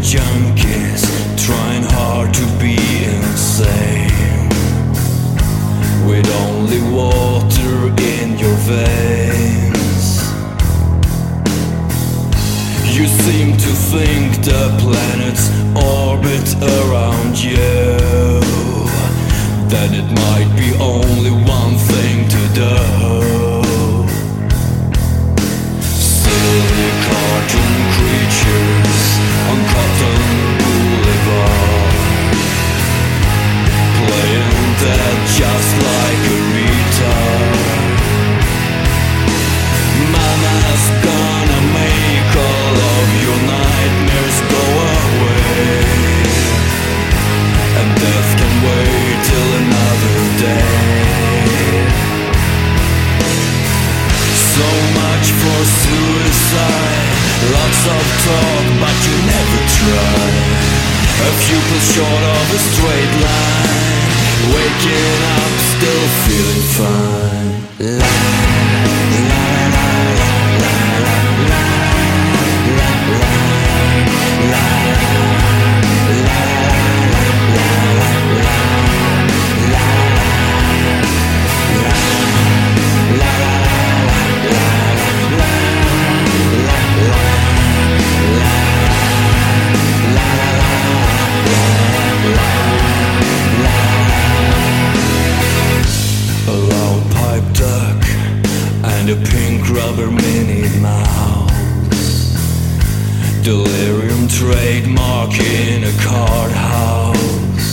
junkies trying hard to be insane, with only water in your veins. You seem to think the planets orbit around you, that it might be only one thing to do. Silly cartoon creatures on Cotton Boulevard, playing dead just like a retard. Mama's gonna make all of your nightmares go away, and death can wait till another day. So much for suicide, lots of talk but you never try. A few pull short of a straight line, waking up still feeling fine. La, la, la, la, la, la, la, la, la, and a pink rubber Minnie Mouse, delirium trademark in a card house.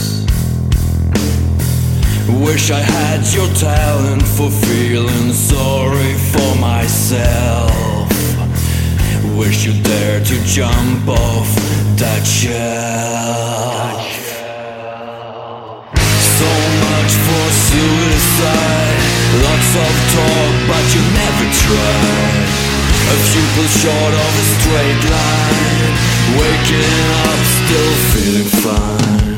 Wish I had your talent for feeling sorry for myself. Wish you dared to jump off that shelf. So much for suicide, lots of talk but you never tried. A few pull short of a straight line, waking up still feeling fine.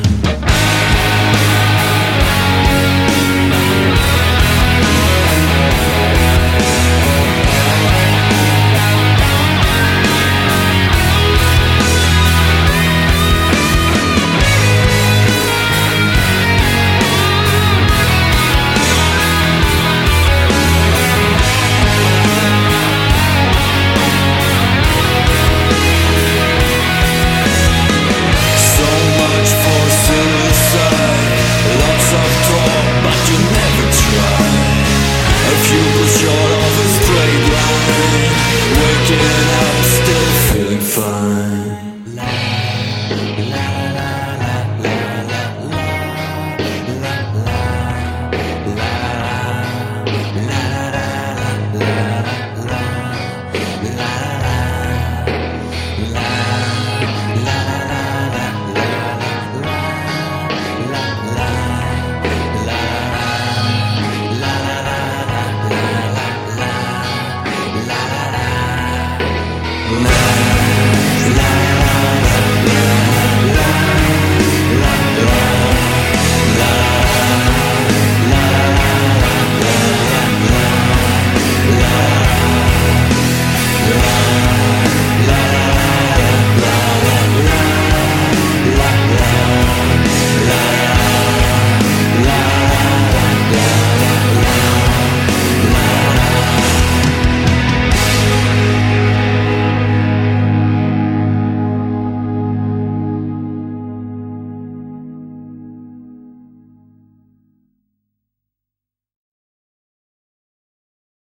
Short of a straight line, waking up still feeling fine.